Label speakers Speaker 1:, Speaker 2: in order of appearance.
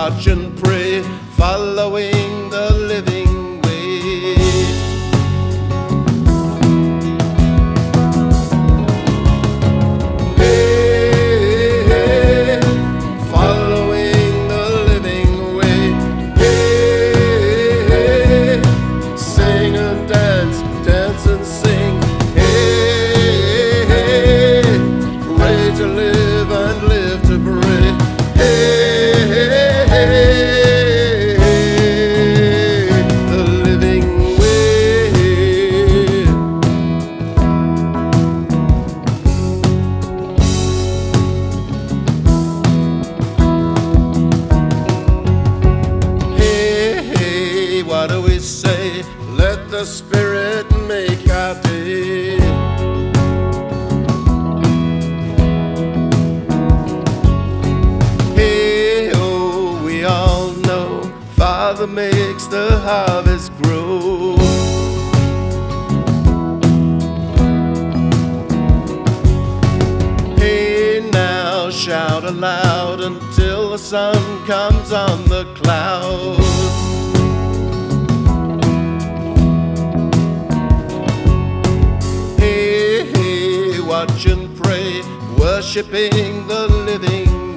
Speaker 1: watch and pray, following the living way. Hey, hey, following the living way. Hey, hey, sing and dance, dance and sing. Hey, hey, pray to live and live to pray. Hey, hey, hey, the living way. Hey, hey, what do we say? Let the Spirit make our day. Father makes the harvest grow. Hey, now shout aloud until the sun comes on the clouds. Hey, hey, watch and pray, worshiping the living